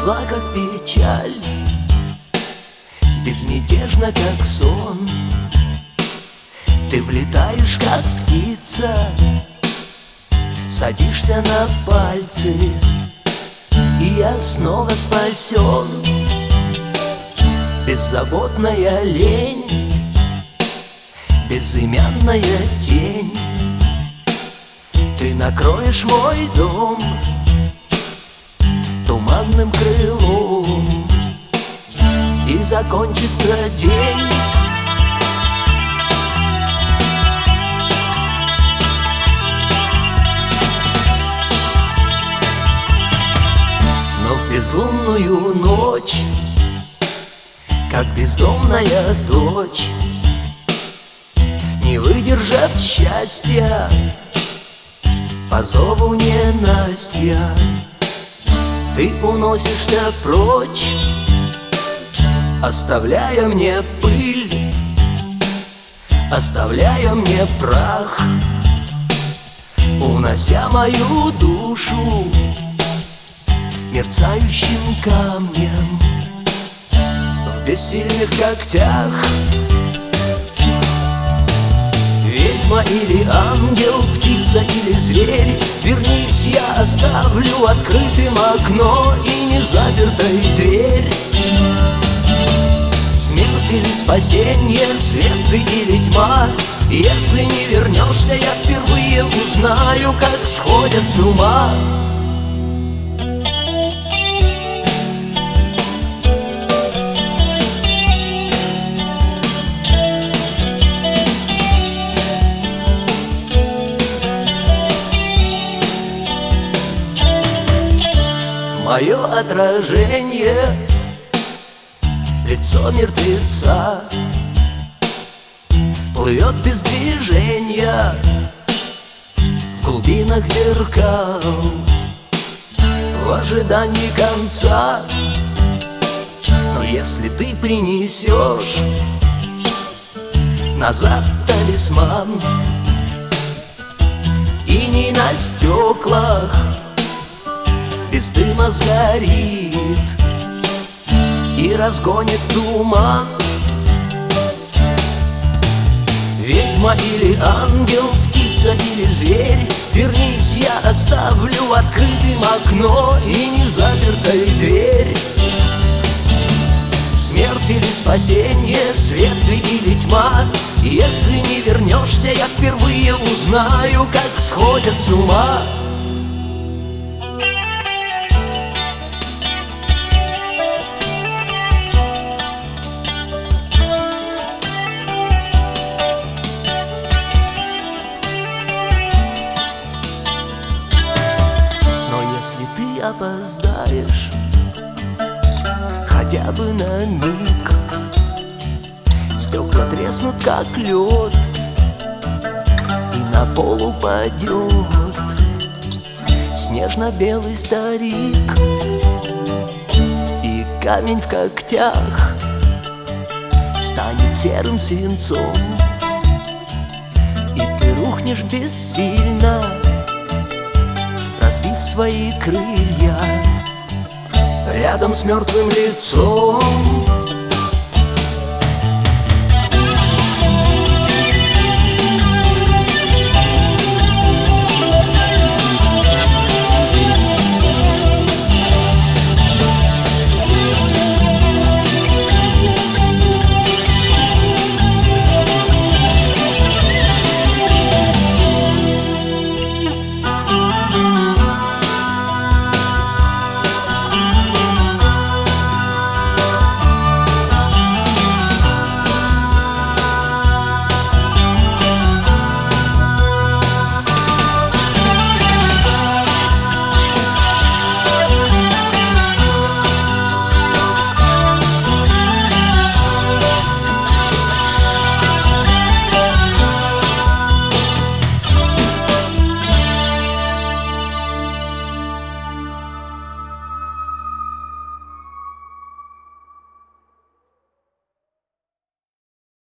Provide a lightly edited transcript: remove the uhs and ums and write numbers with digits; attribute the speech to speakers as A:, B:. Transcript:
A: сползла, как печаль, безмятежно, как сон. Ты влетаешь, как птица, садишься на пальцы, и я снова спасен. Беззаботная лень, безымянная тень. Ты накроешь мой дом туманным крылом, и закончится день. Но в безлунную ночь, как бездомная дочь, не выдержав счастья, по зову ненастья, ты уносишься прочь, оставляя мне пыль, оставляя мне прах, унося мою душу мерцающим камнем в бессильных когтях. Ведьма или ангел, птица или зверь, вернись, я оставлю открытым окно и незапертой дверь. Смерть или спасенье, свет ты или тьма, если не вернешься, я впервые узнаю, как сходят с ума. Мое отражение, лицо мертвеца, плывет без движения в глубинах зеркал, в ожидании конца. Но если ты принесешь назад талисман, иней на стеклах без дыма сгорит и разгонит туман. Ведьма или ангел, птица или зверь, вернись, я оставлю открытым окно и незапертой дверь. Смерть или спасенье, свет ты или тьма, если не вернешься, я впервые узнаю, как сходят с ума. Если ты опоздаешь хотя бы на миг, стекла треснут, как лед, и на пол упадет снежно-белый старик, и камень в когтях станет серым свинцом, и ты рухнешь бессильно, разбив свои крылья рядом с мертвым лицом.